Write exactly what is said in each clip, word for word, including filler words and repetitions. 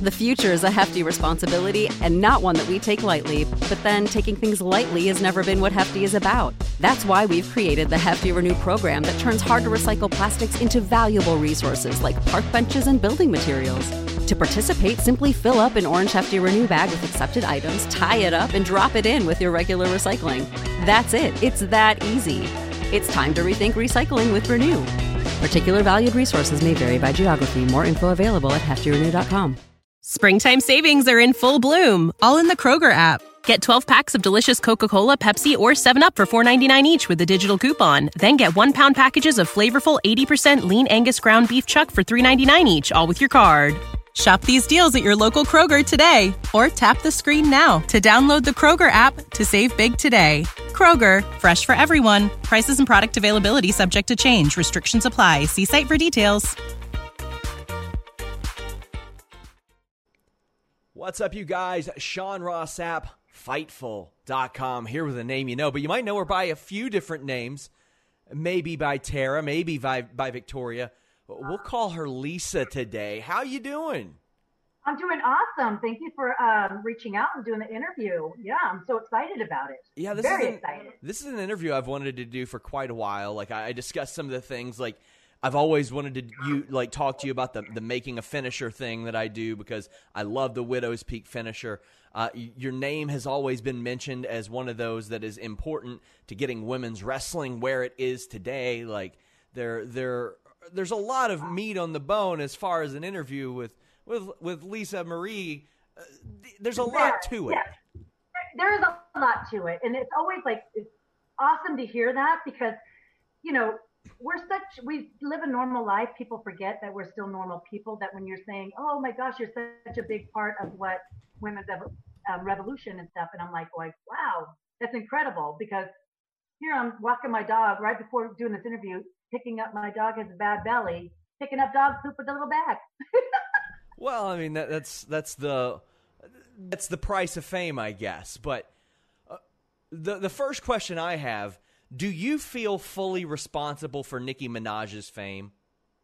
The future is a hefty responsibility and not one that we take lightly. But then taking things lightly has never been what Hefty is about. That's why we've created the Hefty Renew program that turns hard-to-recycle plastics into valuable resources like park benches and building materials. To participate, simply fill up an orange Hefty Renew bag with accepted items, tie it up, and drop it in with your regular recycling. That's it. It's that easy. It's time to rethink recycling with Renew. Particular valued resources may vary by geography. More info available at hefty renew dot com. Springtime savings are in full bloom, all in the Kroger app. Get twelve packs of delicious Coca-Cola, Pepsi, or seven up for four ninety-nine each with a digital coupon. Then get one-pound packages of flavorful eighty percent lean Angus ground beef chuck for three ninety-nine each, all with your card. Shop these deals at your local Kroger today, or tap the screen now to download the Kroger app to save big today. Kroger, fresh for everyone. Prices and product availability subject to change. Restrictions apply. See site for details. What's up, you guys? Sean Ross Sapp, Fightful dot com, here with a name you know, but you might know her by a few different names. Maybe by Tara, maybe by, by Victoria. We'll call her Lisa today. How you doing? I'm doing awesome. Thank you for um, reaching out and doing the interview. Yeah, I'm so excited about it. Yeah, this Very is an, excited. This is an interview I've wanted to do for quite a while. Like I, I discussed some of the things. Like I've always wanted to you like talk to you about the the making a finisher thing that I do because I love the Widow's Peak finisher. Uh, your name has always been mentioned as one of those that is important to getting women's wrestling where it is today. Like there there there's a lot of meat on the bone as far as an interview with with with Lisa Marie. Uh, there's a lot to it. Yeah. There is a lot to it, and it's always like it's awesome to hear that because you know. We're such, we live a normal life. People forget that we're still normal people, that when you're saying, oh my gosh, you're such a big part of what women's um, revolution and stuff. And I'm like, like, wow, that's incredible because here I'm walking my dog right before doing this interview, picking up my dog has a bad belly, picking up dog poop with a little bag. Well, I mean, that, that's, that's the, that's the price of fame, I guess. But uh, the, the first question I have, do you feel fully responsible for Nicki Minaj's fame?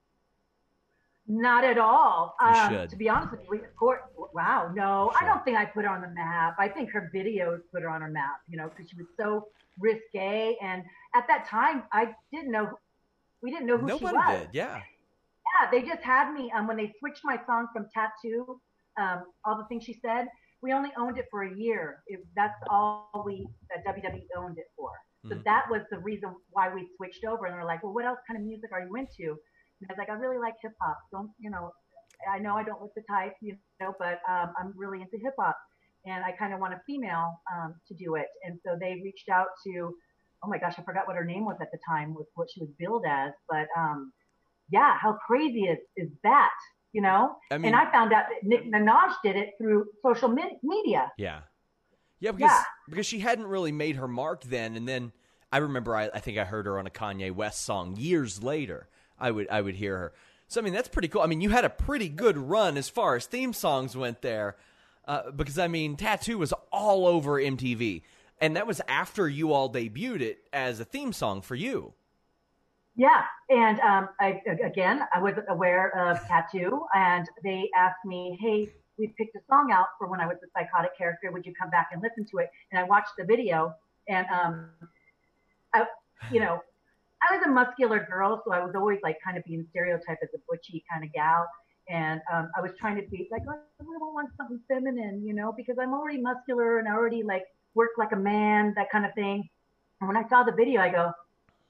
Not at all. You um, should. To be honest with you, of course, wow, no, I don't think I put her on the map. I think her videos put her on her map, you know, because she was so risque. And at that time, I didn't know, we didn't know who Nobody she was. did, yeah. Yeah, they just had me, um, when they switched my song from Tattoo, um, all the things she said, we only owned it for a year. It, that's all we, that W W E owned it for. So mm-hmm. that was the reason why we switched over. And they're like, well, what else kind of music are you into? And I was like, I really like hip hop. Don't, you know, I know I don't look the type, you know, but um, I'm really into hip hop. And I kind of want a female um, to do it. And so they reached out to, oh my gosh, I forgot what her name was at the time, with what she was billed as. But um, yeah, how crazy is, is that, you know? I mean, and I found out that Nicki Minaj did it through social me- media. Yeah. Yeah, because yeah. because she hadn't really made her mark then, and then I remember I, I think I heard her on a Kanye West song years later. I would I would hear her. So I mean that's pretty cool. I mean you had a pretty good run as far as theme songs went there, uh, because I mean Tattoo was all over M T V, and that was after you all debuted it as a theme song for you. Yeah, and um, I again I wasn't aware of Tattoo, and they asked me, hey, we picked a song out for when I was the psychotic character. Would you come back and listen to it? And I watched the video, and um, I, you know, I was a muscular girl, so I was always like kind of being stereotyped as a butchy kind of gal. And um, I was trying to be like, oh, I really want something feminine, you know, because I'm already muscular and I already like work like a man, that kind of thing. And when I saw the video, I go,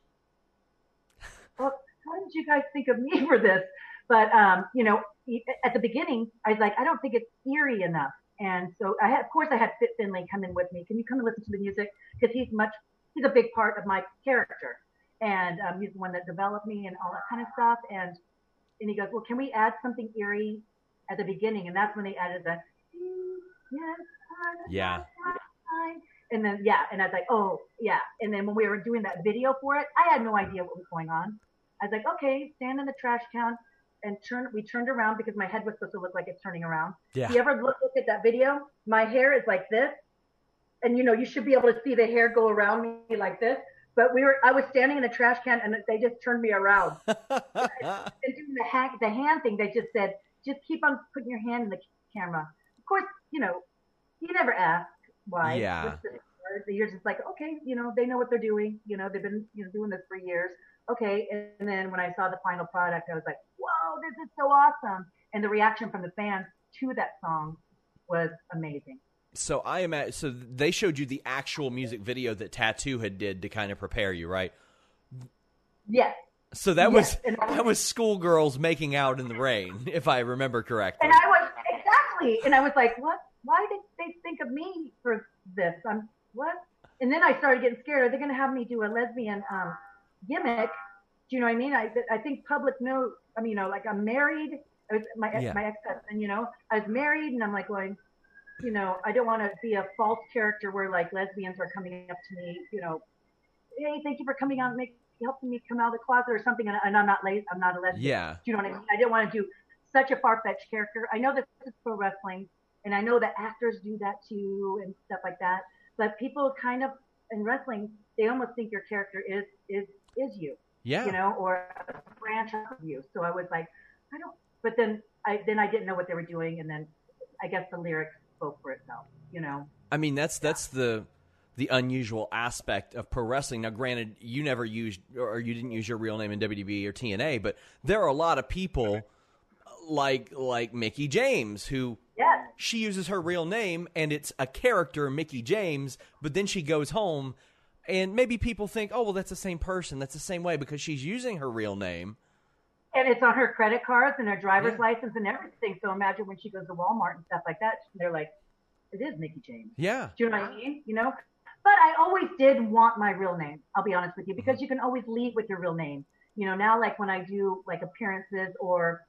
well, how did you guys think of me for this? But, um, you know, at the beginning, I was like, I don't think it's eerie enough. And so I had, of course, I had Fit Finlay come in with me. Can you come and listen to the music? Because he's much, he's a big part of my character. And um, he's the one that developed me and all that kind of stuff. And and he goes, well, can we add something eerie at the beginning? And that's when they added the, yes, yeah. And then, yeah. And I was like, oh, yeah. And then when we were doing that video for it, I had no idea what was going on. I was like, okay, stand in the trash can. And turn. We turned around because my head was supposed to look like it's turning around. Yeah. You ever look, look at that video? My hair is like this. And, you know, you should be able to see the hair go around me like this. But we were, I was standing in a trash can and they just turned me around. And doing the, hack, the hand thing, they just said, just keep on putting your hand in the camera. Of course, you know, you never ask why. Yeah. You're just like, okay, you know, they know what they're doing. You know, they've been you know, doing this for years. Okay. And then when I saw the final product, I was like, whoa, this is so awesome. And the reaction from the fans to that song was amazing. So I am at, so they showed you the actual music video that Tattoo had did to kind of prepare you, right? Yes. So that yes. was that was schoolgirls making out in the rain, if I remember correctly. And I was exactly, and I was like, what? Why did they think of me for this? I'm what? And then I started getting scared. Are they going to have me do a lesbian um, gimmick? Do you know what I mean? I I think public knows. I mean, you know, like I'm married. I was, my Yeah. my ex-husband, you know, I was married, and I'm like going, you know, I don't want to be a false character where like lesbians are coming up to me, you know, hey, thank you for coming out and make, helping me come out of the closet or something, and, and I'm not la- I'm not a lesbian. Yeah. Do you know what I mean? I didn't want to do such a far-fetched character. I know that this is pro wrestling, and I know that actors do that too and stuff like that. But people kind of in wrestling, they almost think your character is is is you. Yeah. You know, or a branch of you. So I was like, I don't. But then I then I didn't know what they were doing, and then I guess the lyrics spoke for itself. You know. I mean, that's that's the the unusual aspect of pro wrestling. Now, granted, you never used or you didn't use your real name in W W E or T N A, but there are a lot of people like like Mickie James who yes. she uses her real name and it's a character, Mickie James, but then she goes home and maybe people think, oh, well, that's the same person. That's the same way because she's using her real name. And it's on her credit cards and her driver's Yeah. license and everything. So imagine when she goes to Walmart and stuff like that, they're like, it is Mickie James. Yeah. Do you know what I mean? You know? But I always did want my real name, I'll be honest with you, because you can always lead with your real name. You know, now like when I do like appearances or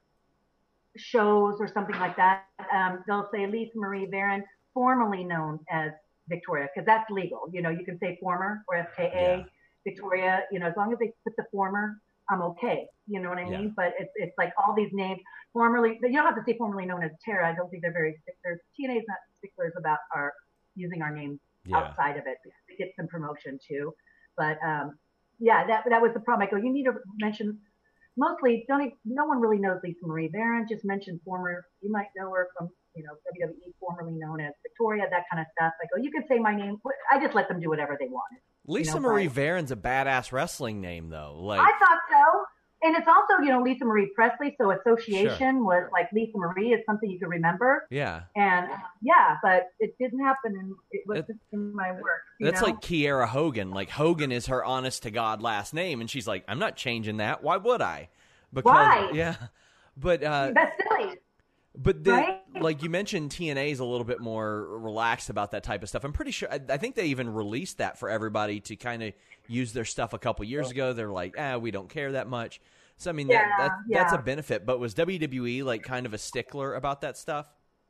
shows or something like that, um, they'll say Lisa Marie Varon, formerly known as Victoria, because that's legal. You know, you can say former or F K A, Yeah. Victoria, you know, as long as they put the former, I'm okay. You know what I mean? Yeah. But it's it's like all these names, formerly, you don't have to say formerly known as Tara. I don't think they're very sticklers. T N A is not sticklers about our using our names Yeah. outside of it because it gets some promotion too. But um, yeah, that that was the problem. I go, you need to mention, mostly, don't even, no one really knows Lisa Marie Varon. Just mention former, you might know her from, you know, W W E, formerly known as Victoria, that kind of stuff. I go, you can say my name. I just let them do whatever they wanted. Lisa you know, Marie but Varon's a badass wrestling name, though. Like, I thought so. And it's also, you know, Lisa Marie Presley. So association was like Lisa Marie is something you could remember. yeah. And yeah, but it didn't happen. And it was It- just in my work. You That's know? like Kiera Hogan. Like, Hogan is her honest to God last name, and she's like, I'm not changing that. Why would I? Because, Right. yeah. But, uh, That's silly. but the, Right? like you mentioned, T N A is a little bit more relaxed about that type of stuff. I'm pretty sure, I, I think they even released that for everybody to kind of use their stuff a couple years ago. They're like, ah, we don't care that much. So, I mean, Yeah, that, that that's a yeah. benefit. But was W W E like kind of a stickler about that stuff?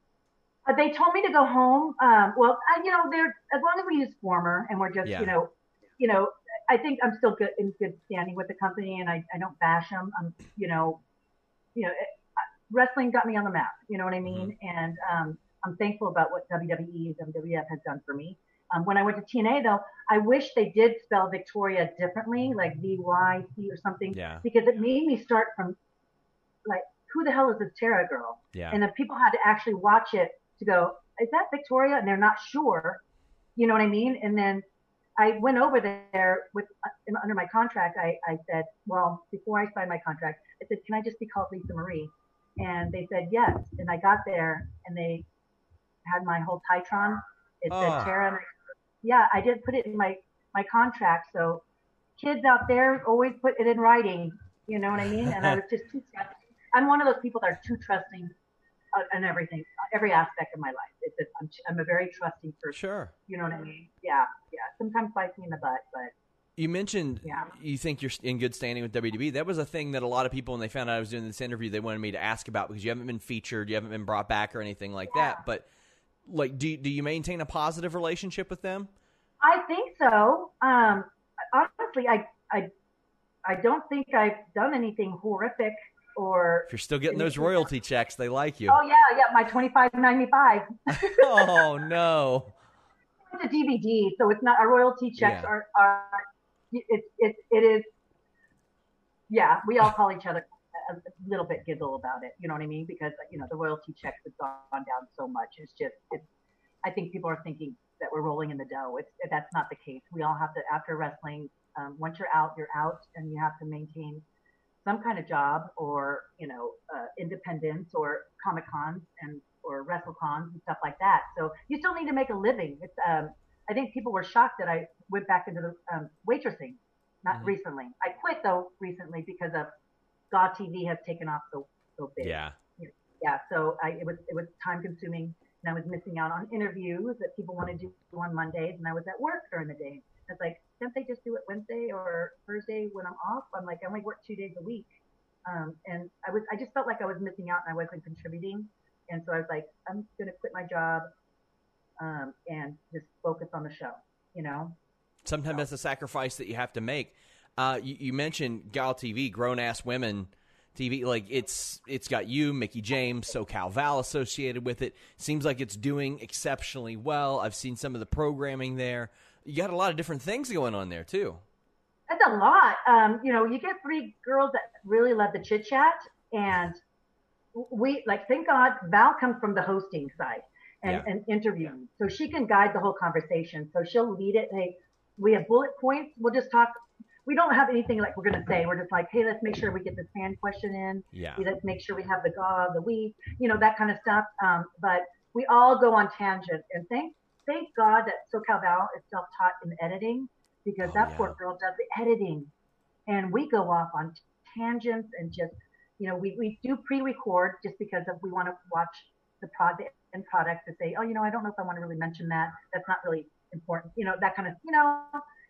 Uh, they told me to go home. Um, well, I, you know, they're as long as we use former and we're just, Yeah. you know, you know, I think I'm still good in good standing with the company, and I, I don't bash them. I'm, you know, you know, it, wrestling got me on the map. You know what I mean? Mm-hmm. And um, I'm thankful about what W W E and W W F has done for me. Um, when I went to T N A, though, I wish they did spell Victoria differently, like V Y C or something, Yeah. because it made me start from like, who the hell is this Tara girl? Yeah. And the people had to actually watch it to go, is that Victoria? And they're not sure. You know what I mean? And then I went over there with uh, under my contract. I, I said, well, before I signed my contract, I said, can I just be called Lisa Marie? And they said yes. And I got there, and they had my whole Titron. It said Oh. Tara. And I, yeah, I did put it in my my contract. So kids out there always put it in writing. You know what I mean? And I was just too trusting. I'm one of those people that are too trusting uh, in everything, every aspect of my life. It's just, I'm, I'm a very trusting person. Sure. You know what I mean? Yeah, yeah. Sometimes bites me in the butt, but You mentioned Yeah. you think you're in good standing with W W E. That was a thing that a lot of people, when they found out I was doing this interview, they wanted me to ask about because you haven't been featured, you haven't been brought back or anything like that. But like, do do you maintain a positive relationship with them? I think so. Um, honestly, I, I, I don't think I've done anything horrific or. If you're still getting those royalty checks, they like you. Oh yeah, yeah. My twenty-five ninety-five. Oh no. It's a D V D, so it's not our royalty checks Yeah. are are. It's it it is. Yeah, we all call each other a little bit giggle about it. You know what I mean? Because, you know, the royalty checks have gone down so much. It's just, it's, I think people are thinking that we're rolling in the dough. It's, that's not the case. We all have to, after wrestling, um, once you're out, you're out, and you have to maintain some kind of job or, you know, uh, independence or Comic Cons and, or WrestleCons and stuff like that. So you still need to make a living. It's, um, I think people were shocked that I went back into the um, waitressing, not mm-hmm. recently. I quit though recently because of God T V has taken off so so big. Yeah. Yeah. So I, it was it was time consuming, and I was missing out on interviews that people want to do on Mondays, and I was at work during the day. It's like, can't they just do it Wednesday or Thursday when I'm off? I'm like, I only work two days a week, um, and I was I just felt like I was missing out and I wasn't contributing, and so I was like, I'm gonna quit my job. Um, and just focus on the show, you know? Sometimes so. That's a sacrifice that you have to make. Uh, you, you mentioned Gal T V, Grown Ass Women T V. Like, it's it's got you, Mickie James, SoCal Val associated with it. Seems like it's doing exceptionally well. I've seen some of the programming there. You got a lot of different things going on there, too. That's a lot. Um, you know, you get three girls that really love the chit-chat, and we, like, thank God, Val comes from the hosting side. And, yeah. and interviewing. So she can guide the whole conversation. So she'll lead it. Hey, we have bullet points. We'll just talk. We don't have anything like we're going to say. We're just like, hey, let's make sure we get this fan question in. Yeah. Let's make sure we have the God of the week, you know, that kind of stuff. Um, but we all go on tangent. And thank thank God that SoCal Val is self-taught in editing, because oh, that yeah. poor girl does the editing. And we go off on tangents and just, you know, we, we do pre-record just because of we want to watch the product and product to say, oh, you know, I don't know if I want to really mention that. That's not really important. You know, that kind of, you know,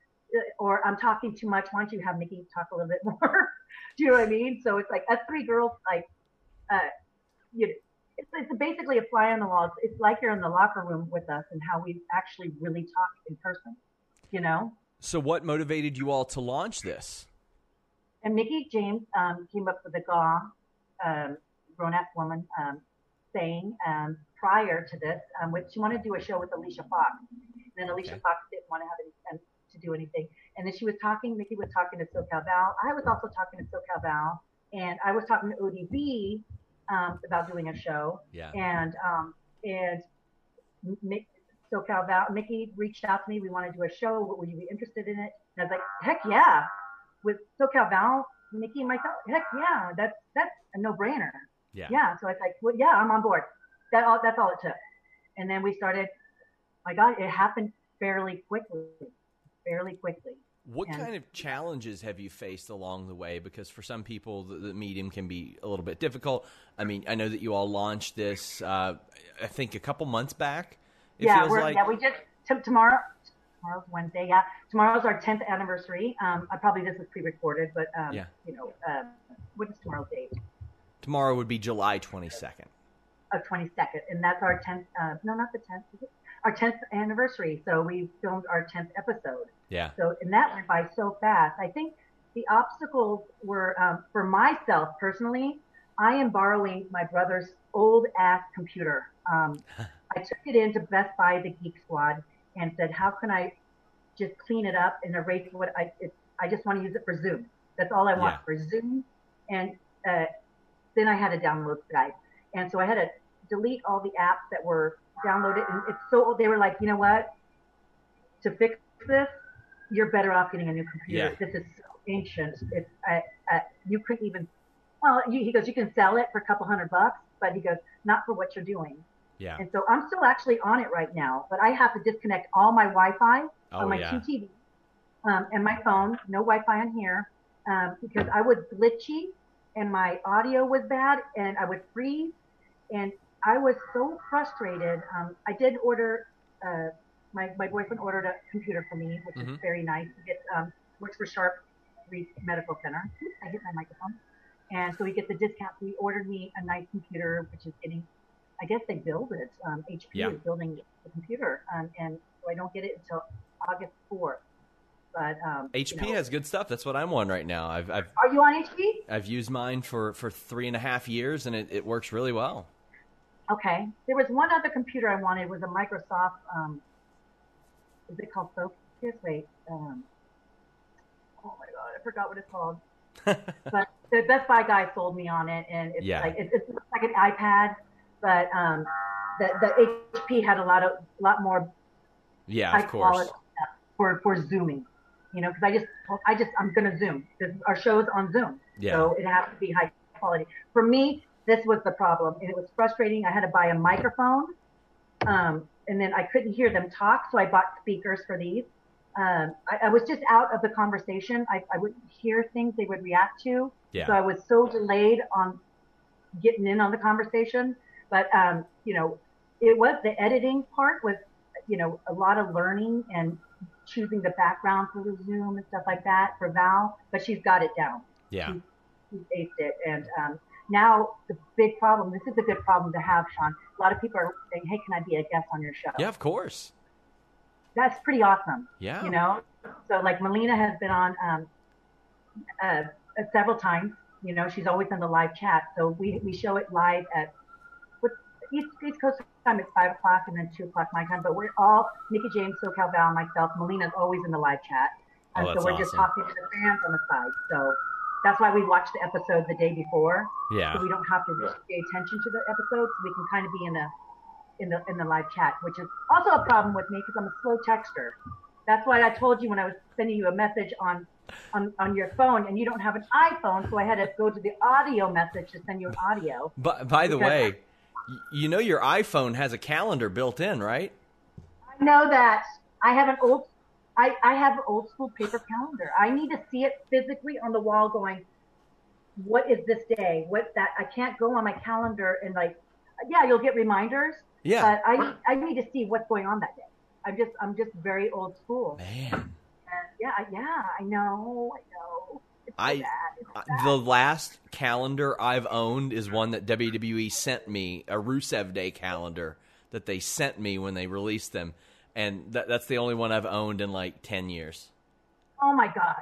or I'm talking too much. Why don't you have Mickie talk a little bit more? Do you know what I mean? So it's like us three girls, like, uh, you, it's, it's basically a fly on the wall. It's, it's like you're in the locker room with us and how we actually really talk in person, you know? So what motivated you all to launch this? And Mickie James um, came up with the G A W, um, grown-ass woman, um, saying um, prior to this, um, which she wanted to do a show with Alicia Fox. And then Alicia okay. Fox didn't want to have any, um, to do anything. And then she was talking, Mickie was talking to SoCal Val. I was also talking to SoCal Val. And I was talking to O D B um, about doing a show. Yeah. And um, and Mick, SoCal Val, Mickie reached out to me. We want to do a show. Would you be interested in it? And I was like, heck yeah. With SoCal Val, Mickie and myself, heck yeah. That's, that's a no-brainer. Yeah. Yeah. So it's like, well, yeah, I'm on board. That all, that's all it took. And then we started, my God, it happened fairly quickly, fairly quickly. What and, kind of challenges have you faced along the way? Because for some people, the, the medium can be a little bit difficult. I mean, I know that you all launched this, uh, I think a couple months back. It yeah, feels we're, like. yeah, we just, t- tomorrow, tomorrow's Wednesday, yeah. Tomorrow's our tenth anniversary. Um, I probably, this was pre-recorded, but, um, yeah. you know, uh, what is tomorrow's date? Tomorrow would be July twenty-second. Of twenty-second, and that's our tenth. Uh, no, not the tenth. Is it? Our tenth anniversary. So we filmed our tenth episode. Yeah. So and that went by so fast. I think the obstacles were um, for myself personally. I am borrowing my brother's old ass computer. Um, I took it into Best Buy, the Geek Squad, and said, "How can I just clean it up and erase what I? It, I just want to use it for Zoom. That's all I want yeah. for Zoom." And uh, then I had to download Skype. And so I had to delete all the apps that were downloaded. And it's so, they were like, you know what? To fix this, you're better off getting a new computer. Yeah. This is so ancient. It's, I, I, you couldn't even, well, you, he goes, you can sell it for a couple hundred bucks, but he goes, not for what you're doing. Yeah. And so I'm still actually on it right now, but I have to disconnect all my Wi-Fi oh, on my yeah. two T Vs um, and my phone, no Wi-Fi on here, um, because I was glitchy and my audio was bad and I would freeze. And I was so frustrated. Um, I did order, uh, my, my boyfriend ordered a computer for me, which mm-hmm. is very nice. He gets, um, works for Sharp Medical Center. Oops, I hit my microphone. And so he gets a discount. So he ordered me a nice computer, which is getting, I guess they build it. Um, H P yeah. is building the computer. Um, and so I don't get it until August fourth. But um, H P you know, has good stuff. That's what I'm on right now. I've, I've Are you on H P? I've used mine for, for three and a half years, and it, it works really well. Okay. There was one other computer I wanted. It was a Microsoft, um, is it called Focus? Wait. Um, oh, my God. I forgot what it's called. But the Best Buy guy sold me on it, and it's Yeah. like it's, it's like an iPad, but um, the the H P had a lot of lot more Yeah, high of course. quality stuff for for zooming. You know, because I just I just I'm gonna zoom. This, our show's on Zoom, Yeah. so it has to be high quality. For me, this was the problem, and it was frustrating. I had to buy a microphone, um, and then I couldn't hear them talk, so I bought speakers for these. Um, I, I was just out of the conversation. I, I wouldn't hear things they would react to. Yeah. So I was so delayed on getting in on the conversation. But, um, you know, it was the editing part was, you know, a lot of learning and choosing the background for the Zoom and stuff like that for Val. But she's got it down. Yeah. She's, she's aced it. And um, now the big problem, this is a good problem to have, Sean. A lot of people are saying, hey, can I be a guest on your show? Yeah, of course. That's pretty awesome. Yeah. You know, so like Melina has been on um, uh, uh, several times. You know, she's always in the live chat. So we, we show it live at what East, East Coast time. It's five o'clock and then two o'clock my time. But we're all Nikki James, SoCal Val, myself. Melina's always in the live chat. And Oh, so that's we're just awesome. talking to the fans on the side. So that's why we watch the episode the day before. Yeah. So we don't have to really pay attention to the episodes. So we can kind of be in a in the in the live chat, which is also a problem with me because I'm a slow texter. That's why I told you when I was sending you a message on, on on your phone, and you don't have an iPhone, so I had to go to the audio message to send you an audio. But by the Because- way, y- you know your iPhone has a calendar built in, right? I know that I have an old, I I have an old school paper calendar. I need to see it physically on the wall, going, what is this day? What that I can't go on my calendar and like, yeah, you'll get reminders. Yeah. But I I need to see what's going on that day. I'm just I'm just very old school. Man. And yeah, yeah, I know, I know. It's so I- bad. It's Uh, bad. The last calendar I've owned is one that W W E sent me, a Rusev Day calendar that they sent me when they released them. And that, that's the only one I've owned in like ten years. Oh my gosh,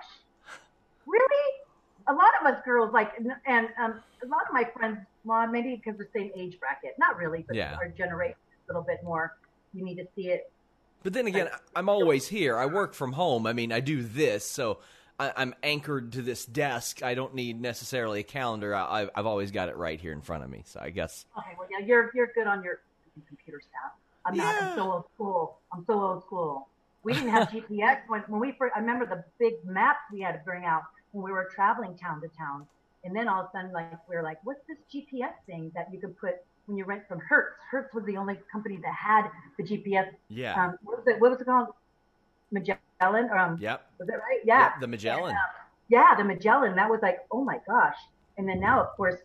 really? A lot of us girls like, and um, a lot of my friends, well, maybe because we're same age bracket, not really, but Yeah. our generation a little bit more. You need to see it. But then again, I'm always here. I work from home. I mean, I do this, so I, I'm anchored to this desk. I don't need necessarily a calendar. I, I've- I've always got it right here in front of me. So I guess, Okay, well, yeah, you're you're good on your computer stuff. I'm not. Yeah. I'm so old school. I'm so old school. We didn't have G P S when when we first. I remember the big maps we had to bring out when we were traveling town to town, and then all of a sudden, like we were like, "What's this G P S thing that you could put when you rent from Hertz?" Hertz was the only company that had the G P S. yeah. Um, what was it? What was it called? Magellan. Or, um, Yep. Was that right? Yeah. Yep, the Magellan. And, uh, yeah, the Magellan. That was like, oh my gosh. And then now, of course,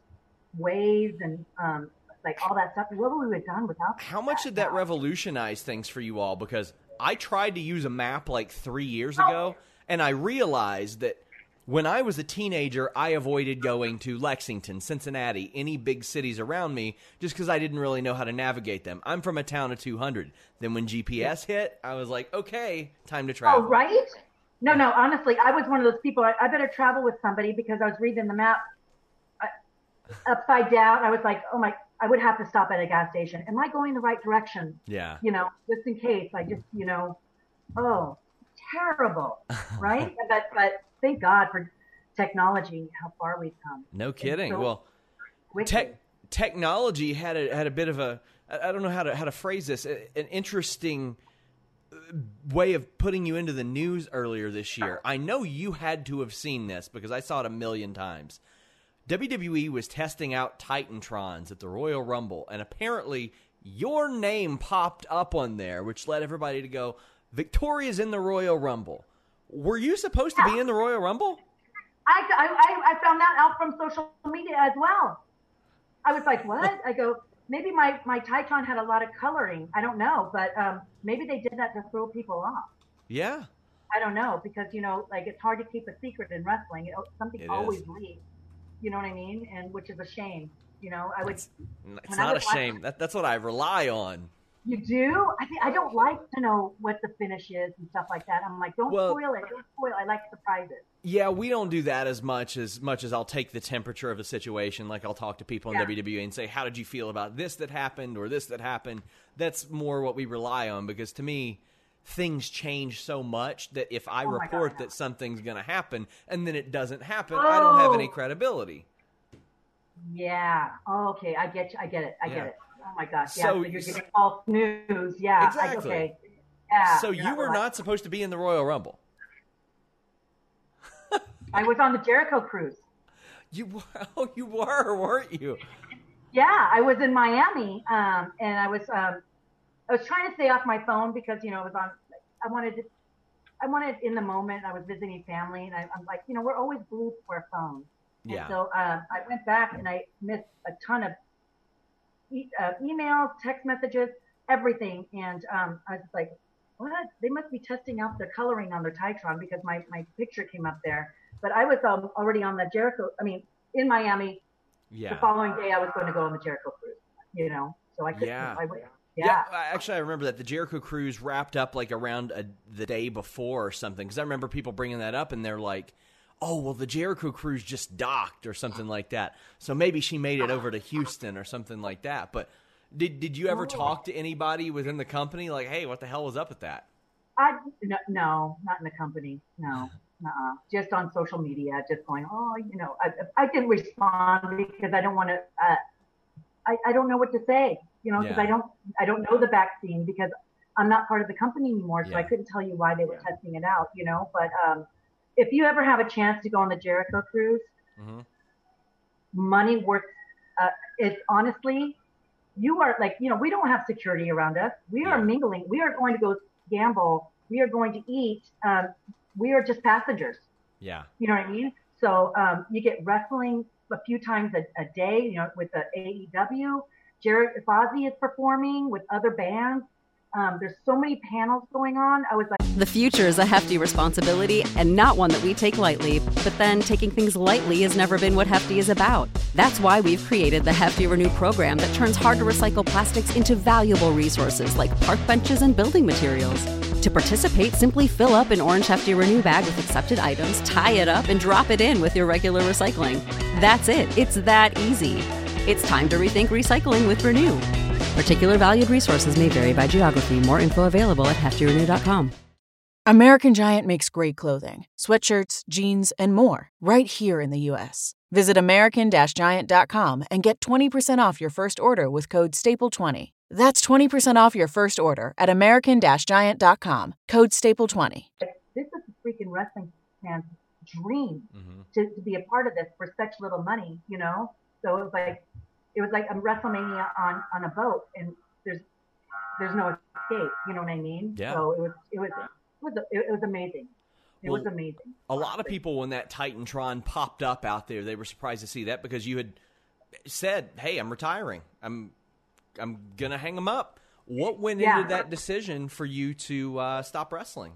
Waze and um, like all that stuff. What would we have done without? How much did that now? revolutionize things for you all? Because I tried to use a map like three years Oh. ago, and I realized that when I was a teenager, I avoided going to Lexington, Cincinnati, any big cities around me, just because I didn't really know how to navigate them. I'm from a town of two hundred. Then when G P S hit, I was like, okay, time to Oh, travel. right? No, no. Honestly, I was one of those people. I, I better travel with somebody because I was reading the map uh, upside down. I was like, oh my! I would have to stop at a gas station. Am I going the right direction? Yeah. You know, just in case. I just, you know, oh, terrible, right? but but thank God for technology. How far we've come. No kidding. so Well, Wicked. tech technology had a had a bit of a I I don't know how to how to phrase this a- an interesting way of putting you into the news earlier this year. I know you had to have seen this because I saw it a million times. W W E was testing out Titantrons at the Royal Rumble, and apparently your name popped up on there, which led everybody to go, Victoria's in the Royal Rumble. Were you supposed to be in the Royal Rumble? I, I, I found that out from social media as well. I was like, what? I go, maybe my, my Titan had a lot of coloring. I don't know, but um, maybe they did that to throw people off. Yeah. I don't know, because, you know, like it's hard to keep a secret in wrestling. It, something It always is. leaks. You know what I mean? And which is a shame. You know, I would. It's, it's when I not a was watching- shame. That, that's what I rely on. You do? I think I don't like to know what the finish is and stuff like that. I'm like, don't Well- spoil it. Don't spoil it. I like surprises. Yeah, we don't do that as much as much as I'll take the temperature of the situation. Like I'll talk to people in Yeah. W W E and say, "How did you feel about this that happened or this that happened?" That's more what we rely on because to me, things change so much that if I Oh my report God. that something's going to happen and then it doesn't happen, I don't have any Oh. credibility. Yeah. Oh, okay. I get you. I get it. I Yeah. get it. Oh my gosh. Yeah. So- So you're getting false news. Yeah. Exactly. I, okay. Yeah. So you're you were right. not supposed to be in the Royal Rumble. I was on the Jericho cruise. You were, oh, you were, weren't you? Yeah, I was in Miami, um, and I was um, I was trying to stay off my phone because you know I was on. I wanted to, I wanted in the moment. I was visiting family, and I, I'm like, you know, we're always glued to our phones. And Yeah. so um, I went back and I missed a ton of e- uh, emails, text messages, everything, and um, I was like, what? They must be testing out their coloring on their Titron because my my picture came up there. But I was um, already on the Jericho. I mean, in Miami. Yeah. The following day, I was going to go on the Jericho cruise, you know, so I could, Yeah. I would, Yeah. yeah. Actually, I remember that the Jericho cruise wrapped up like around a, the day before or something. Because I remember people bringing that up, and they're like, "Oh, well, the Jericho cruise just docked or something like that. So maybe she made it over to Houston or something like that." But did did you ever talk to anybody within the company like, "Hey, what the hell was up with that?" I no, no, not in the company, no, uh-uh. Just on social media, just going, oh, you know, I, I didn't respond because I don't want to. Uh, I I don't know what to say, you know, because Yeah. I don't I don't know the vaccine because I'm not part of the company anymore, so Yeah. I couldn't tell you why they were testing it out, you know. But um, if you ever have a chance to go on the Jericho cruise, Mm-hmm. money worth. Uh, it's honestly, you are like, you know, we don't have security around us. We are Yeah. mingling. We are going to go gamble. We are going to eat. Um, we are just passengers. Yeah. You know what I mean? So um, you get wrestling a few times a, a day, you know, with the A E W. Jared Fozzy is performing with other bands. Um, there's so many panels going on. I was like, The future is a hefty responsibility and not one that we take lightly. But then taking things lightly has never been what Hefty is about. That's why we've created the Hefty Renew program that turns hard to recycle plastics into valuable resources like park benches and building materials. To participate, simply fill up an orange Hefty Renew bag with accepted items, tie it up, and drop it in with your regular recycling. That's it. It's that easy. It's time to rethink recycling with Renew. Particular valued resources may vary by geography. More info available at hefty renew dot com. American Giant makes great clothing, sweatshirts, jeans, and more right here in the U S. Visit American Giant dot com and get twenty percent off your first order with code staple twenty. That's twenty percent off your first order at American Giant dot com, code staple twenty. this is a freaking wrestling fan's dream Mm-hmm. to, to be a part of this for such little money, you know? So it was like, it was like a WrestleMania on, on a boat, and there's there's no escape. You know what I mean? Yeah. So it was it was it was it was amazing. It Well, was amazing. A lot of people, when that Titantron popped up out there, they were surprised to see that because you had said, "Hey, I'm retiring. I'm I'm gonna hang them up." What went Yeah. into that decision for you to uh, stop wrestling?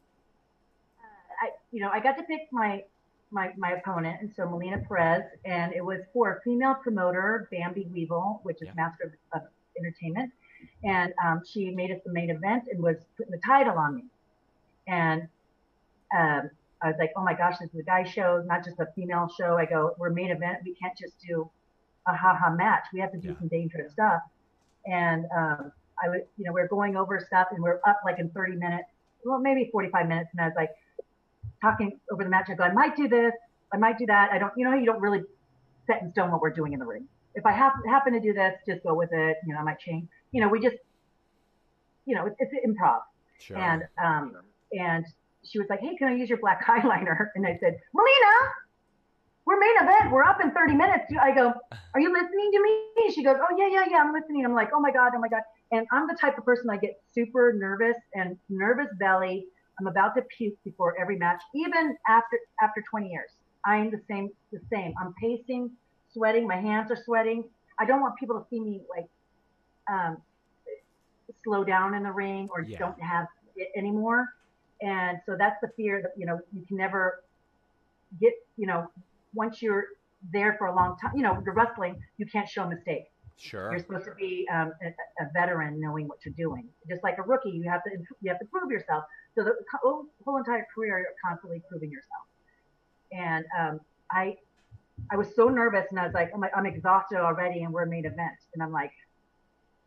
I you know I got to pick my my my opponent, and so Melina Perez, and it was for a female promoter, Bambi Weevil, which is Yeah. Master of, of Entertainment, and um, she made us the main event and was putting the title on me, and um, I was like, oh my gosh, this is a guy show, not just a female show. I go, we're main event, we can't just do a ha-ha match. We have to do Yeah. some dangerous stuff, and um, I was, you know, we we're going over stuff, and we're up like in thirty minutes, well maybe forty-five minutes, and I was like, talking over the match, I go, I might do this, I might do that. I don't, you know, you don't really set in stone what we're doing in the ring. If I have, happen to do this, just go with it. You know, I might change. You know, we just, you know, it's, it's improv. Sure. And um, and she was like, hey, can I use your black eyeliner? And I said, Melina, we're main event. We're up in thirty minutes. I go, are you listening to me? She goes, oh yeah, yeah, yeah, I'm listening. I'm like, oh my god, oh my god. And I'm the type of person I get super nervous and nervous belly. I'm about to puke before every match, even after after twenty years. I am the same, the same. I'm pacing, sweating. My hands are sweating. I don't want people to see me like um, slow down in the ring or Yeah. don't have it anymore. And so that's the fear that, you know, you can never get, you know, once you're there for a long time, you know, the wrestling, you can't show a mistake. Sure. You're supposed to be um, a, a veteran knowing what you're doing. Just like a rookie, you have to you have to prove yourself. So the whole, whole entire career, you're constantly proving yourself. And um, I I was so nervous, and I was like, oh my, I'm exhausted already, and we're a main event. And I'm like,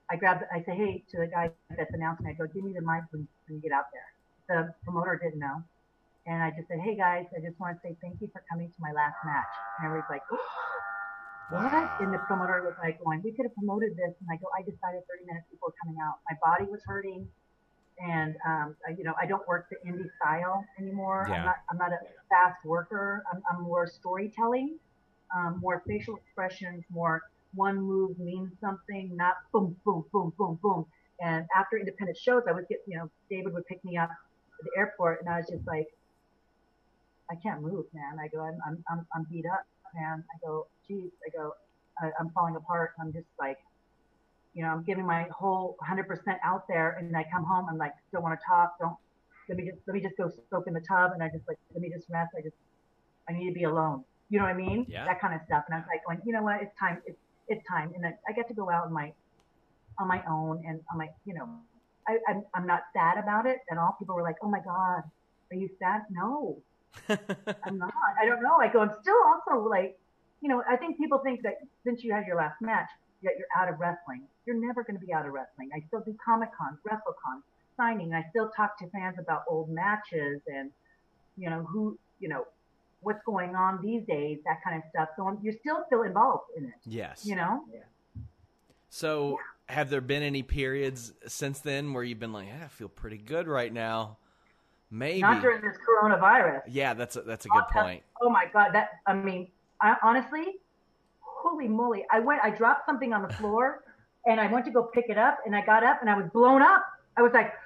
I grabbed, I say, hey, to the guy that's announcing, I go, give me the mic when, when you get out there. The promoter didn't know. And I just said, hey guys, I just want to say thank you for coming to my last match. And everybody's like, oh, what? Wow. And the promoter was like going, we could have promoted this. And I go, I decided thirty minutes before coming out. My body was hurting. And, um, I, you know, I don't work the indie style anymore. Yeah. I'm not, I'm not a fast worker. I'm, I'm more storytelling, um, more facial expressions, more one move means something, not boom, boom, boom, boom, boom. And after independent shows, I would get, you know, David would pick me up at the airport, and I was just like, I can't move, man. I go, I'm, I'm, I'm, I'm beat up, man. I go, geez, I go, I, I'm falling apart. I'm just like, you know, I'm giving my whole one hundred percent out there, and I come home, I'm like, don't want to talk, don't, let me just, let me just go soak in the tub, and I just like, let me just rest. I just, I need to be alone. You know what I mean? Yeah. That kind of stuff. And I was like, going, you know what? It's time. It's, it's time. And I, I get to go out on my, on my own, and on my, you know, I, I'm, I'm not sad about it at all. People were like, oh my God, are you sad? No, I'm not. I don't know. I go, I'm still also like, you know, I think people think that since you had your last match, that you're out of wrestling. You're never going to be out of wrestling. I still do Comic Con, WrestleCon, signing. I still talk to fans about old matches and, you know, who, you know, what's going on these days, that kind of stuff. So I'm, you're still still involved in it. Yes. You know? Yeah. So yeah. Have there been any periods since then where you've been like, yeah, I feel pretty good right now? Maybe. Not during this coronavirus. Yeah, that's a, that's a good oh, point. Oh my God. That, I mean, I, honestly, holy moly. I went, I dropped something on the floor and I went to go pick it up, and I got up and I was blown up. I was like,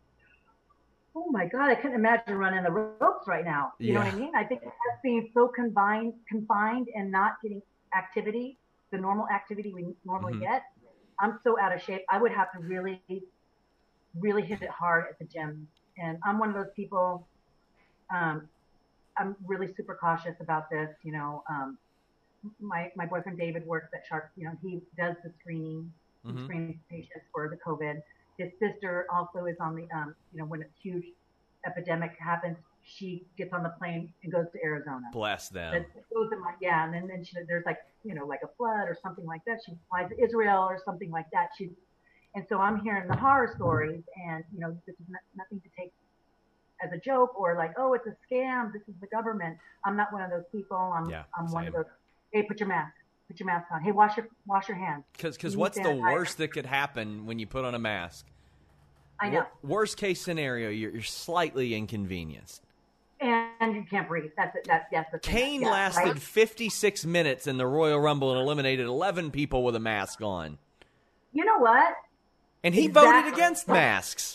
oh my God, I couldn't imagine running the ropes right now. You yeah. know what I mean? I think that's being so confined, confined and not getting activity, the normal activity we normally mm-hmm. get. I'm so out of shape. I would have to really, really hit it hard at the gym. And I'm one of those people, um, I'm really super cautious about this. You know, um, my, my boyfriend David works at Sharp, you know, he does the screening, mm-hmm. he screens patients for the COVID. His sister also is on the, um, you know, when a huge epidemic happens, she gets on the plane and goes to Arizona. Bless them. That goes in my, yeah, and then, then she, there's like, you know, like a flood or something like that. She flies to Israel or something like that. She, and so I'm hearing the horror stories, and, you know, this is not, nothing to take as a joke or like, oh, it's a scam. This is the government. I'm not one of those people. I'm, yeah, I'm one of those, hey, put your mask. Put your mask on. Hey, wash your wash your hands. Because because what's the worst that could happen when you put on a mask? I know. Worst case scenario, you're, you're slightly inconvenienced. And you can't breathe. That's it. That's, that's the thing. Kane yeah, lasted right? fifty-six minutes in the Royal Rumble and eliminated eleven people with a mask on. You know what? And he exactly. voted against masks.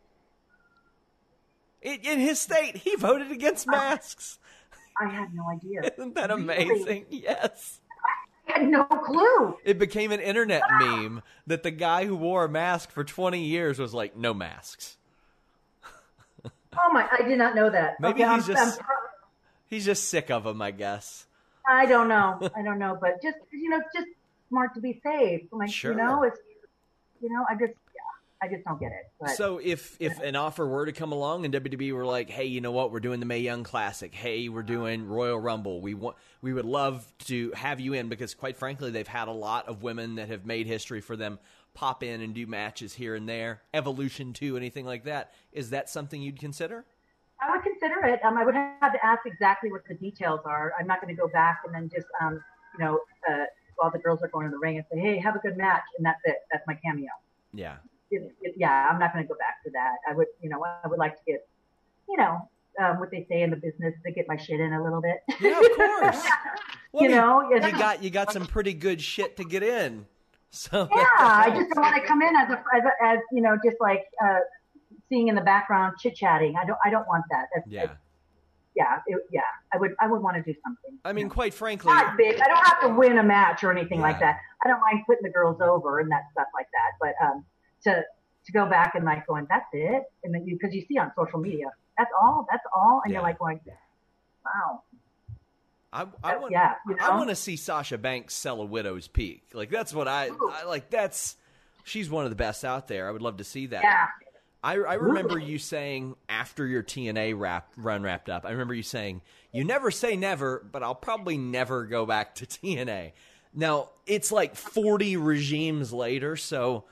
In, in his state, he voted against masks. I had no idea. Isn't that amazing? Really? Yes. I had no clue. It became an internet meme that the guy who wore a mask for twenty years was like, no masks. Oh my, I did not know that. Maybe okay, he's I'm, just I'm, he's just sick of them, I guess. I don't know. I don't know, but just, you know, just smart to be safe. Like, sure. you know, it's, you know, I just, yeah, I just don't get it. But, so if, if yeah. an offer were to come along and W W E were like, hey, you know what, we're doing the Mae Young Classic. Hey, we're doing Royal Rumble. We want, we would love to have you in because, quite frankly, they've had a lot of women that have made history for them pop in and do matches here and there. Evolution two, anything like that. Is that something you'd consider? I would consider it. Um, I would have to ask exactly what the details are. I'm not going to go back and then just, um, you know, uh, while the girls are going to the ring and say, hey, have a good match, and that's it. That's my cameo. Yeah. It, it, yeah, I'm not going to go back to that. I would, you know, I would like to get, you know, um, what they say in the business, to get my shit in a little bit. Yeah, of course. Well, you know, you got you got some pretty good shit to get in. So yeah, I just don't want to come in as a as, a, as you know, just like uh, seeing in the background chit chatting. I don't I don't want that. That's, yeah. That's, yeah, it, yeah. I would I would want to do something. I mean, quite frankly, not big. I don't have to win a match or anything yeah. like that. I don't mind putting the girls over and that stuff like that. But um, to to go back and like going, that's it, and then you because you see on social media, that's all, that's all, and yeah. you're like going, wow. I, I want yeah, you know? I want to see Sasha Banks sell a widow's peak. Like that's what I, I like. That's she's one of the best out there. I would love to see that. Yeah. I, I remember you saying after your T N A wrap, run wrapped up, I remember you saying, you never say never, but I'll probably never go back to T N A. Now, it's like forty regimes later, so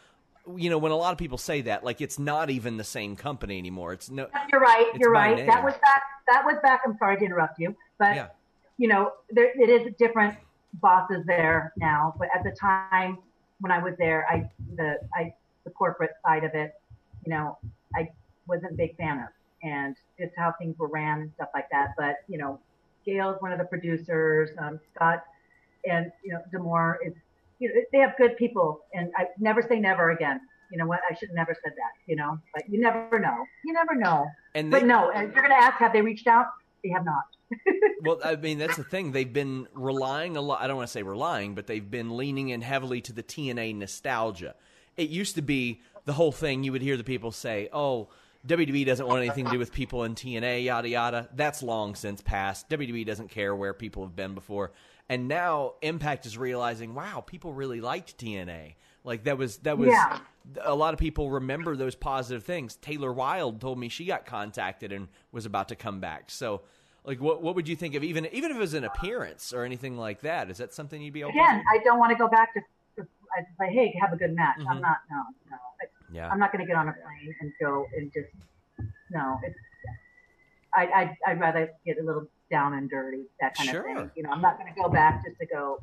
you know, when a lot of people say that, like it's not even the same company anymore. It's no. You're right. It's You're by right. name. That was back. That was back. I'm sorry to interrupt you, but Yeah. you know, there it is different bosses there now. But at the time when I was there, I the I the corporate side of it, you know, I wasn't a big fan of, and just how things were ran and stuff like that. But you know, Gail's one of the producers. Um, Scott and you know D'Amore is. You know, they have good people, and I never say never again. You know what? I should have never said that. You know, but you never know. You never know. And but they- no, and you're going to ask, have they reached out? They have not. Well, I mean, that's the thing. They've been relying a lot. I don't want to say relying, but they've been leaning in heavily to the T N A nostalgia. It used to be the whole thing. You would hear the people say, oh, W W E doesn't want anything to do with people in T N A, yada, yada. That's long since passed. W W E doesn't care where people have been before. And now Impact is realizing, wow, people really liked T N A. Like that was that was Yeah. a lot of people remember those positive things. Taylor Wilde told me she got contacted and was about to come back. So, like, what what would you think of even even if it was an appearance or anything like that? Is that something you'd be open Again, to? I don't want to go back to, to I say, hey, have a good match. Mhm. I'm not. No, no. I, Yeah. I'm not going to get on a plane and go and just. No, it's. I I I'd rather get a little down and dirty, that kind Sure. of thing. You know, I'm not going to go back just to go.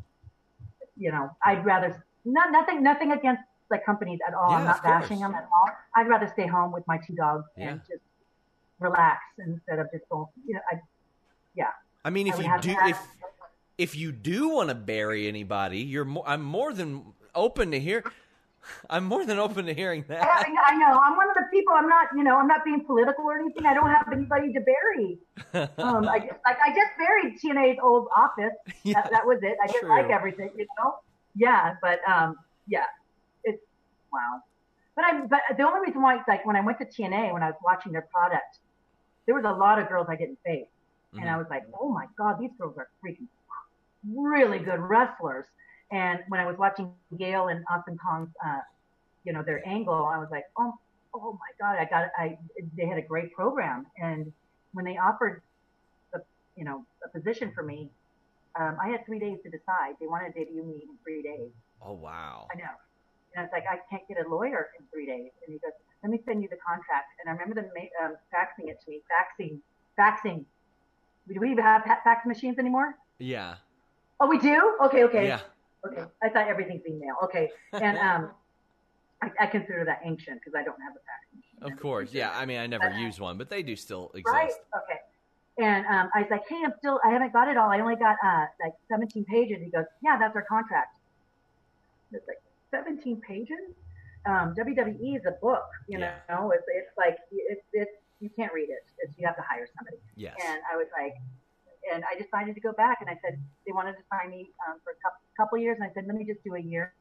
You know, I'd rather not nothing nothing against like companies at all. Yeah, I'm not of course. bashing them at all. I'd rather stay home with my two dogs Yeah. and just relax instead of just going. You know, I. Yeah. I mean, I if would you have do to have- if if you do want to bury anybody, you're more, I'm more than open to hear. I'm more than open to hearing that. I, I know. I'm one of the people. I'm not, you know, I'm not being political or anything. I don't have anybody to bury. Um, I just, like, I just buried T N A's old office. Yeah, that, that was it. I didn't true. like everything, you know. Yeah, but um, yeah, it's wow. But I, but the only reason why, it's like, when I went to T N A, when I was watching their product, there was a lot of girls I didn't face, and Mhm. I was like, oh my god, these girls are freaking really good wrestlers. And when I was watching Gail and Awesome Kong's, uh, you know, their angle, I was like, oh, oh my God, I got, I, they had a great program. And when they offered the, you know, a position for me, um, I had three days to decide. They wanted to debut me in three days. Oh wow. I know. And I was like, I can't get a lawyer in three days. And he goes, let me send you the contract. And I remember them ma- um, faxing it to me, faxing, faxing. Do we even have fa- fax machines anymore? Yeah. Oh, we do? Okay, okay. Yeah. Okay. I thought everything's email. Okay. And um, I, I consider that ancient because I don't have a fax machine. Of course. Yeah. I mean, I never But, uh, use one, but they do still exist. Right? Okay. And um, I was like, hey, I'm still, I haven't got it all. I only got uh, like seventeen pages. He goes, yeah, that's our contract. It's like seventeen pages? Um, W W E is a book, you Yeah. know? It's, it's like, it's, it's, you can't read it. It's, you have to hire somebody. Yes. And I was like, and I decided to go back, and I said they wanted to sign me um, for a couple, couple years, and I said, let me just do a year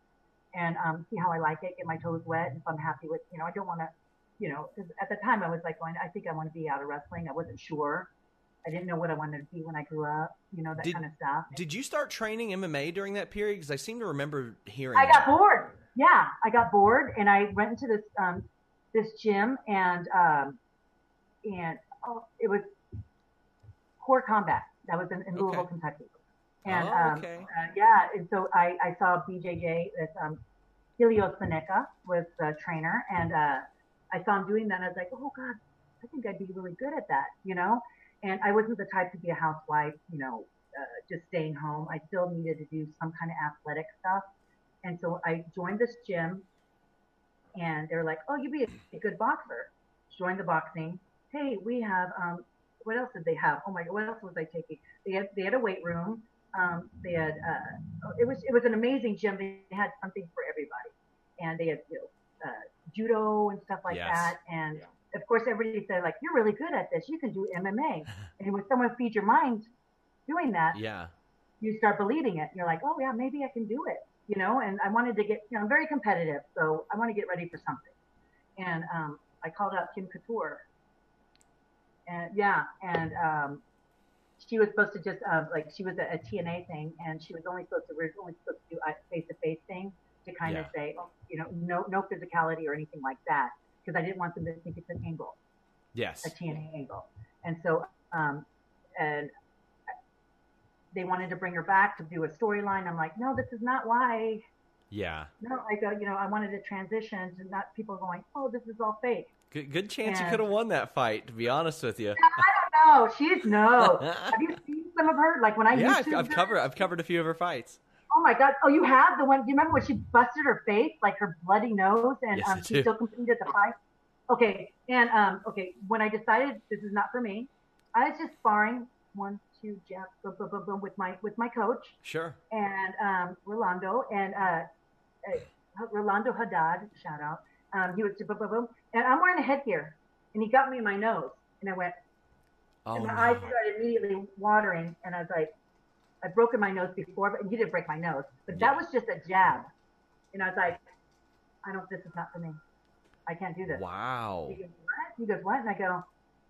and um, see how I like it, get my toes wet, and if I'm happy with, you know, I don't want to, you know, because at the time I was like going, I think I want to be out of wrestling. I wasn't sure. I didn't know what I wanted to be when I grew up, you know, that Did- kind of stuff. Did you start training M M A during that period? Because I seem to remember hearing. I got that. bored. Yeah, I got bored, and I went into this um, this gym, and um, and oh, it was Core Combat. That was in, in Louisville, Okay. Kentucky. And Oh, um, okay. uh, yeah, and so I, I saw B J J, this um, Helio Seneca was the trainer, and uh, I saw him doing that, and I was like, oh God, I think I'd be really good at that, you know? And I wasn't the type to be a housewife, you know, uh, just staying home. I still needed to do some kind of athletic stuff. And so I joined this gym, and they were like, oh, you'd be a, a good boxer. Joined the boxing. Hey, we have, um, what else did they have? Oh my God, what else was I taking? They had, they had a weight room. Um, they had, uh, it was, it was an amazing gym. They had something for everybody. And they had, you know, uh, judo and stuff like Yes. that. And of course, everybody said, like, you're really good at this. You can do M M A. And when someone feeds your mind doing that, Yeah. you start believing it. You're like, oh yeah, maybe I can do it, you know. And I wanted to get, you know, I'm very competitive, so I want to get ready for something. And um, I called out Kim Couture, and yeah, and um, she was supposed to just uh, like she was a, a T N A thing, and she was only supposed to we were only supposed to do a face to face thing to kind of Yeah. say, oh, you know, no no physicality or anything like that, because I didn't want them to think it's an angle. Yes. A T N A angle. And so, um, and they wanted to bring her back to do a storyline. I'm like, no, this is not why Yeah. No, I go, you know, I wanted to transition to not people going, oh, this is all fake. Good, good chance And- you could have won that fight, to be honest with you. I don't know. She's no. Have you seen some of her? Like when I Yeah, I've, YouTubed I've her? covered I've covered a few of her fights. Oh my God! Oh, you have the one. Do you remember when she busted her face, like her bloody nose, and Yes, um, I she do. still completed the fight? Okay, and um, okay, when I decided this is not for me, I was just sparring one, two, jab, boom, boom, boom, boom, with my with my coach Sure. and um, Rolando and uh, uh, Rolando Haddad. Shout out. Um, he was boom, boom, boom, and I'm wearing a headgear, and he got me in my nose, and I went, Oh, and my no. eyes started immediately watering, and I was like, I've broken my nose before, but you didn't break my nose. But that Yeah. was just a jab. And I was like, I don't, this is not for me. I can't do this. Wow. He goes, what? He goes, what? And I go,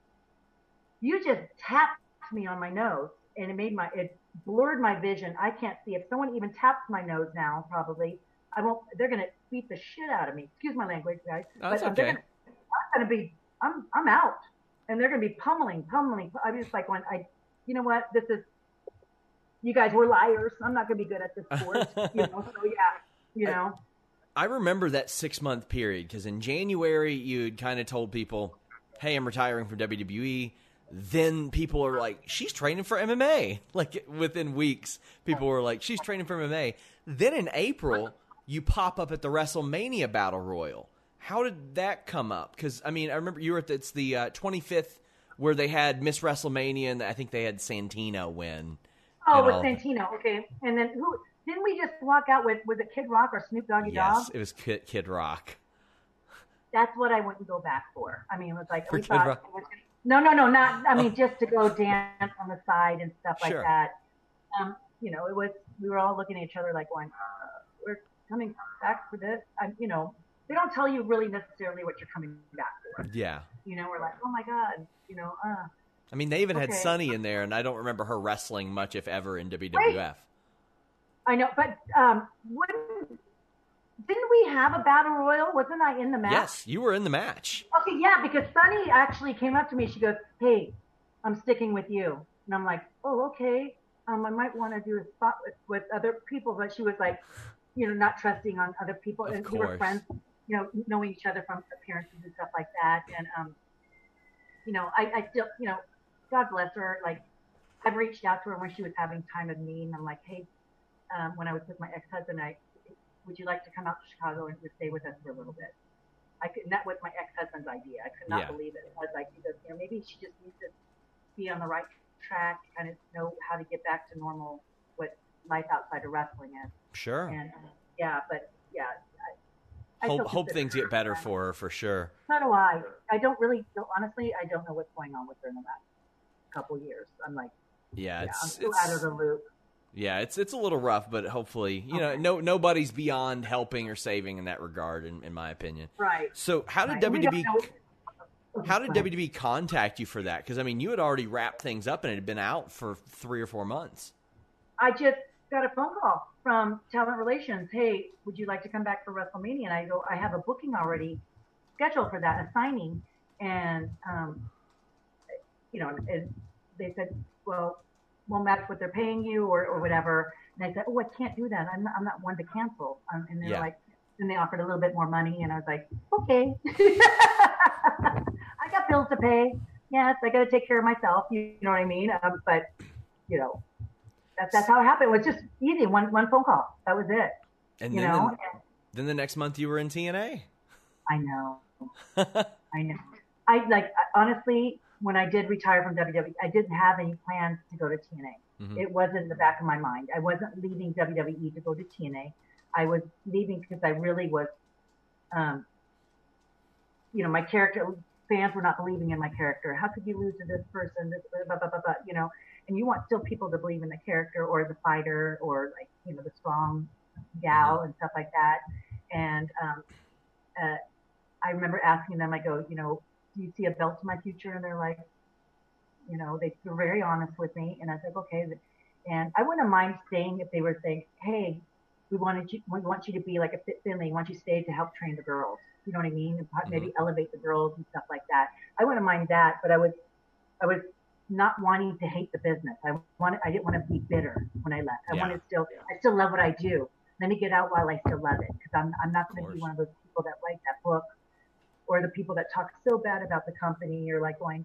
you just tapped me on my nose, and it made my, it blurred my vision. I can't see. If someone even taps my nose now, probably, I won't, they're going to beat the shit out of me. Excuse my language, guys. That's but, um, they're okay. gonna, I'm going to be, I'm, I'm out. And they're going to be pummeling, pummeling. I was just like, when I, you know what? This is, you guys were liars. I'm not going to be good at this sport. you know, so yeah, you know. I remember that six month period because in January you'd kind of told people, "Hey, I'm retiring from W W E." Then people are like, "She's training for M M A." Like within weeks, people were like, "She's training for M M A." Then in April, you pop up at the WrestleMania Battle Royal. How did that come up? Because I mean, I remember you were at the, it's the uh, twenty-fifth where they had Miss WrestleMania, and I think they had Santino win. Oh, and with all- Santino. Okay. And then who, didn't we just walk out with, was it Kid Rock or Snoop Doggy Yes, Dogg? it was Kid, Kid Rock. That's what I wouldn't go back for. I mean, it was like, For we Kid thought, Rock? it was, no, no, no, not, I mean, just to go dance on the side and stuff like Sure. that. Um, you know, it was, we were all looking at each other like going, uh, we're coming back for this. I'm, you know, they don't tell you really necessarily what you're coming back for. Yeah. You know, we're like, oh my God, you know, uh, I mean, they even had Okay. Sunny in there, and I don't remember her wrestling much, if ever, in W W F. I know, but um, wouldn't, didn't we have a battle royal? Wasn't I in the match? Yes, you were in the match. Okay, yeah, because Sunny actually came up to me. She goes, "Hey, I'm sticking with you," and I'm like, "Oh, okay. Um, I might want to do a spot with, with other people," but she was like, you know, not trusting on other people, Of and we were course. friends, you know, knowing each other from appearances and stuff like that, and um, you know, I, I still, you know, God bless her. Like, I've reached out to her when she was having time of need, and I'm like, hey, um, when I was with my ex-husband, I, would you like to come out to Chicago and just stay with us for a little bit? I could, and that was my ex-husband's idea. I could not Yeah. believe it. I was like, he goes, you know, maybe she just needs to be on the right track, kind of know how to get back to normal, what life outside of wrestling is. Sure. And uh, yeah, but yeah. I, I Hope, still hope consider things her get better friend. for her, for sure. So do I. I don't really, honestly, I don't know what's going on with her in the last couple years. I'm like, Yeah, yeah, it's I'm still it's out of the loop. yeah, it's it's a little rough, but hopefully, you know, Okay. no nobody's beyond helping or saving in that regard, in, in my opinion. Right. So, how did right. W We don't W E know- how did Go ahead. W W E contact you for that? Because I mean, you had already wrapped things up and it had been out for three or four months. I just got a phone call from Talent Relations. Hey, would you like to come back for WrestleMania? And I go, I have a booking already scheduled for that, a signing. And, um, you know, and they said, well, we'll match what they're paying you or, or whatever. And I said, oh, I can't do that. I'm not, I'm not one to cancel. Um, and they're Yeah. like, and they offered a little bit more money. And I was like, okay. I got bills to pay. Yes, I got to take care of myself. You know what I mean? Um, but, you know, that's, that's how it happened. It was just easy. One, one phone call. That was it. And You then, know? the, then the next month you were in T N A. I know. I know. I like, honestly, when I did retire from W W E, I didn't have any plans to go to T N A. Mhm. It wasn't in the back of my mind. I wasn't leaving W W E to go to T N A. I was leaving because I really was, um, you know, my character, fans were not believing in my character. How could you lose to this person? This, blah, blah, blah, blah, you know, and you want still people to believe in the character or the fighter or like, you know, the strong gal and stuff like that. And um, uh, I remember asking them, I go, you know, do you see a belt in my future? And they're like, you know, they were very honest with me. And I was like, okay. And I wouldn't mind staying if they were saying, hey, we wanted you, we want you to be like a Fit Finley. We want you to stay to help train the girls. You know what I mean? And maybe elevate the girls and stuff like that. I wouldn't mind that, but I was, I was not wanting to hate the business. I wanted, I didn't want to be bitter when I left. I Yeah. wanted still, I still love what I do. let me get out while I still love it, because I'm I'm not going to be one of those people that write that book, or the people that talk so bad about the company. You're like going,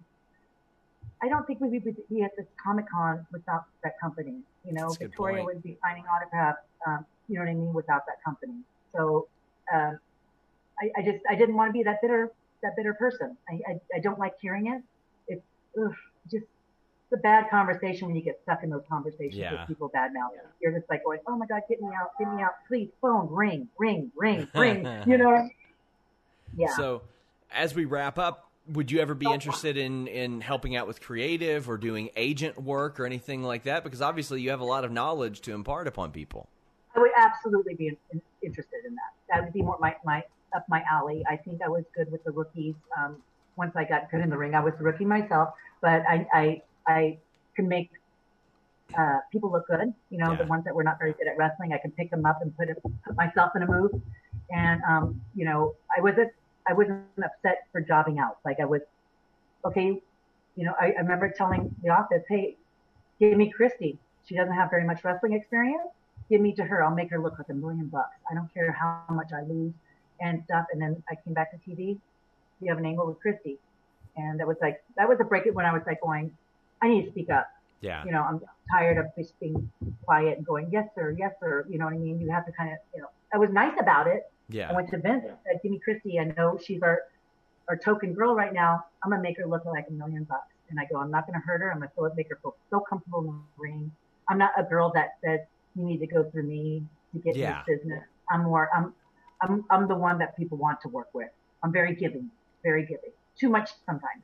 I don't think we would be at this Comic-Con without that company. You know, Victoria would be signing autographs, um, you know what I mean, without that company. So uh, I, I just, I didn't want to be that bitter, that bitter person. I, I, I don't like hearing it. It's ugh, just it's a bad conversation when you get stuck in those conversations yeah. with people bad mouthing. Yeah. You're just like going, oh my God, get me out, get me out, please, phone, ring, ring, ring, ring. You know what I mean? Yeah. So as we wrap up, would you ever be interested in, in helping out with creative or doing agent work or anything like that? Because obviously you have a lot of knowledge to impart upon people. I would absolutely be in, in, interested in that. That would be more my, my up my alley. I think I was good with the rookies. Um, once I got good in the ring, I was the rookie myself, but I I, I can make uh, people look good. You know, yeah. the ones that were not very good at wrestling, I can pick them up and put, it, put myself in a move. And, um, you know, I wasn't, I wasn't upset for jobbing out. Like I was, okay, you know, I, I remember telling the office, hey, give me Christy. She doesn't have very much wrestling experience. Give me to her. I'll make her look like a million bucks. I don't care how much I lose and stuff. And then I came back to T V. You have an angle with Christy. And that was like, that was a break when I was like going, I need to speak up. Yeah. You know, I'm tired of just being quiet and going, yes, sir, yes, sir. You know what I mean? You have to kind of, you know, I was nice about it. Yeah. I went to Vince and said, give me Christy. I know she's our, our token girl right now. I'm going to make her look like a million bucks. And I go, I'm not going to hurt her. I'm going to make her feel so comfortable in the ring. I'm not a girl that says, you need to go through me to get yeah. this business. I'm more, I'm, I'm, I'm the one that people want to work with. I'm very giving, very giving. Too much sometimes.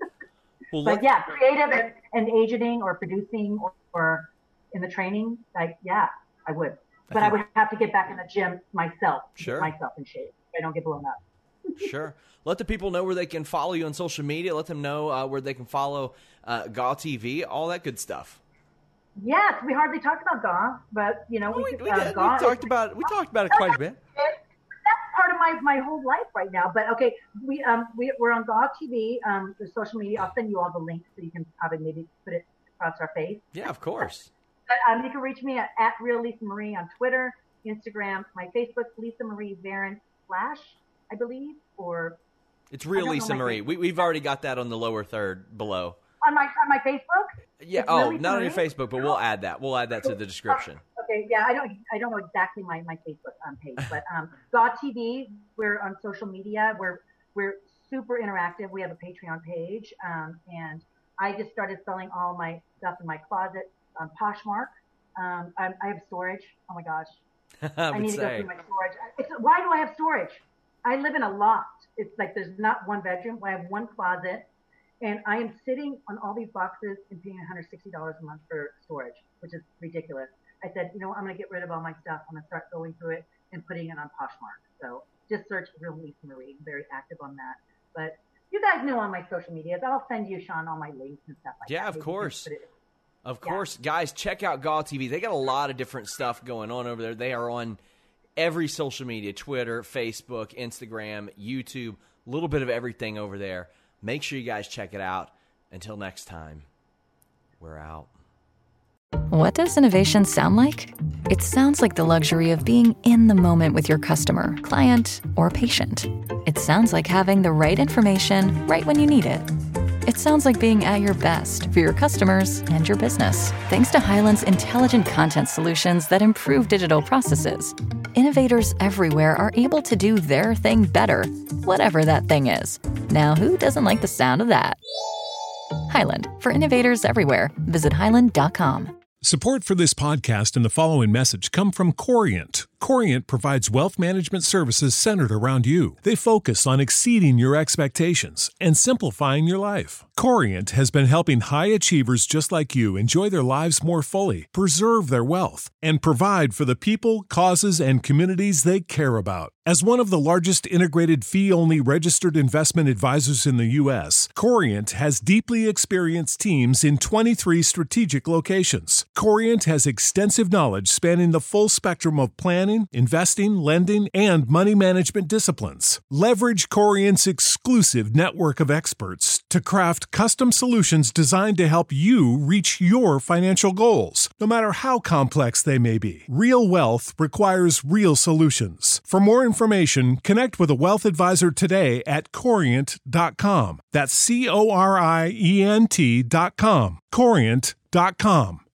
Well, but yeah, creative and, and agenting or producing or, or in the training, like, yeah, I would. But I, I would have to get back in the gym myself, sure. get myself in shape. I don't get blown up. Sure. Let the people know where they can follow you on social media. Let them know uh, where they can follow uh, G A W T V, all that good stuff. Yes, we hardly talked about G A W, but you know, well, we, we, we, uh, did, we talked about we talked about it quite a bit. That's part of my, my whole life right now. But okay, we um we we're on G A W T V, um the social media. I'll send you all the links so you can probably maybe put it across our face. Yeah, of course. But um, you can reach me at, at Real Lisa Marie on Twitter, Instagram, my Facebook, Lisa Marie Varon Flash, I believe, or it's Real Lisa Marie. We we've already got that on the lower third below. On my on my Facebook. Yeah. It's oh, really not on your Facebook, but we'll add that. We'll add that to the description. Okay. Yeah. I don't. I don't know exactly my, my Facebook um, page, but um, G A W T V. We're on social media. We're we're super interactive. We have a Patreon page, um, and I just started selling all my stuff in my closet on Poshmark. Um, I, I have storage. Oh my gosh. I, I need to say. go through my storage. It's, why do I have storage? I live in a loft. It's like there's not one bedroom. I have one closet. And I am sitting on all these boxes and paying one hundred sixty dollars a month for storage, which is ridiculous. I said, you know, I'm going to get rid of all my stuff. I'm going to start going through it and putting it on Poshmark. So just search Real Lisa Marie. I'm very active on that. But you guys know on my social medias, I'll send you, Sean, all my links and stuff like yeah, that. Yeah, of course. Of yeah. course. Guys, check out G A W T V. They got a lot of different stuff going on over there. They are on every social media, Twitter, Facebook, Instagram, YouTube, a little bit of everything over there. Make sure you guys check it out. Until next time, we're out. What does innovation sound like? It sounds like the luxury of being in the moment with your customer, client, or patient. It sounds like having the right information right when you need it. It sounds like being at your best for your customers and your business. Thanks to Hyland's intelligent content solutions that improve digital processes, innovators everywhere are able to do their thing better, whatever that thing is. Now, who doesn't like the sound of that? Hyland, for innovators everywhere. Visit hyland dot com. Support for this podcast and the following message come from Corient. Corient provides wealth management services centered around you. They focus on exceeding your expectations and simplifying your life. Corient has been helping high achievers just like you enjoy their lives more fully, preserve their wealth, and provide for the people, causes, and communities they care about. As one of the largest integrated fee-only registered investment advisors in the U S, Corient has deeply experienced teams in twenty-three strategic locations. Corient has extensive knowledge spanning the full spectrum of plan planning, investing, lending, and money management disciplines. Leverage Corient's exclusive network of experts to craft custom solutions designed to help you reach your financial goals, no matter how complex they may be. Real wealth requires real solutions. For more information, connect with a wealth advisor today at corient dot com. That's C O R I E N T dot com. corient dot com.